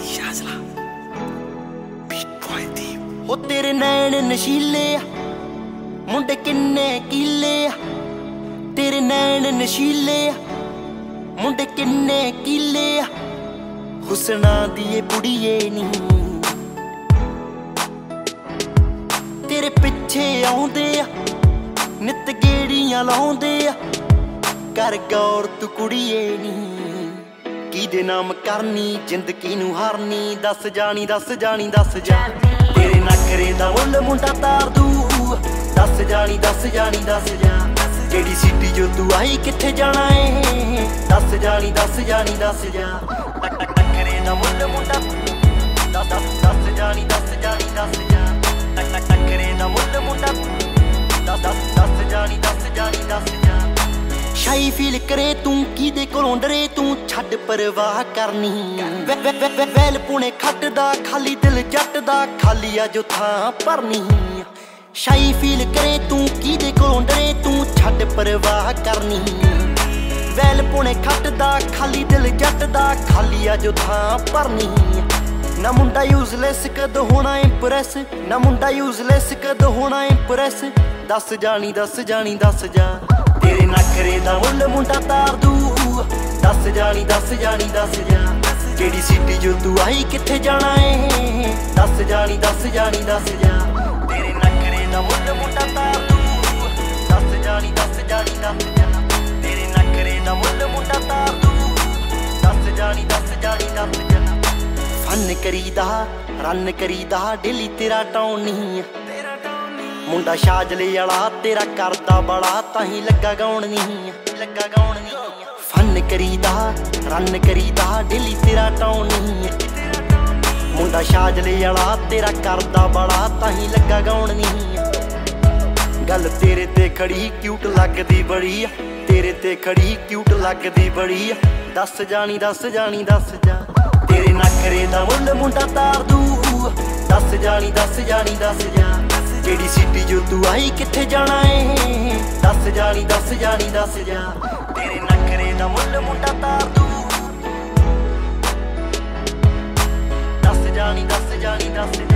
शाजला beat boy दीप हो तेरे नैन नशीले मुंडे किन्ने कीले तेरे नैन नशीले मुंडे किन्ने कीले हुसना दिए बुढ़िए नी तेरे पिछे आउंदे नित गेड़ियां लाउंदे कर गौर तू कुड़िए नी किदे नाम करनी जिंदगी नू हारनी दस जानी दस जानी दस जा तेरे नखरे दा मुल मुंडा तार दू दस जानी दस जानी दस जा जेड़ी सिटी जो तू आई किथे जाना है दस जानी दस जानी दस जा नखरे दा मुल मुंडा दस दस जानी दस जानी दस जा नखरे दा मुल मुंडा दस दस जानी दस जानी दस जा शाही फील करे तू किदे कोलों डरे तू छड्ड परवाह करनी वैल पुणे खट दा खाली दिल जट दा खाली आ जो थां भरनी शाही फील करे तू किदे कोलों डरे तू छड्ड परवाह करनी वैल पुणे खट दा खाली दिल जट दा खाली आ जो थां भरनी ना मुंडा यूजलेस कद होना इंप्रेस ना मुंडा यूजलेस कद होना इंप्रेस दस जानी दस जानी दस जा तेरे नखरे दा मुल मुंडा तार दू दस जानी दस जा केड़ी सिटी जो तू आई किथे जाना है दस जानी दस जा तेरे नखरे दा मुल मुंडा तार दू दस जानी दस जा तेरे नखरे दा मुल मुंडा तार दू दस जानी दस जा फन करीदा रन करीदा डेली तेरा टाउन नहीं मुंडा शाजले वाला तेरा करदा बड़ा ताही लगा गाउण नहीं फन करीदा रन करीदा डेली तेरा टाउन नहीं मुंडा शाजले वाला तेरा करदा बड़ा ताही लगा गाउण नहीं गल तेरे ते खड़ी क्यूट लगदी बड़ी तेरे ते खड़ी क्यूट लगदी बड़ी दस जानी दस जा तेरे नखरे दा मुल मुंडा तार दू दस जानी दस जा जेड़ी सिटी जो तू आई किथे जाना है दस जानी दस जा तेरे नखरे दा मुल मुंडा तार दू दस जानी दस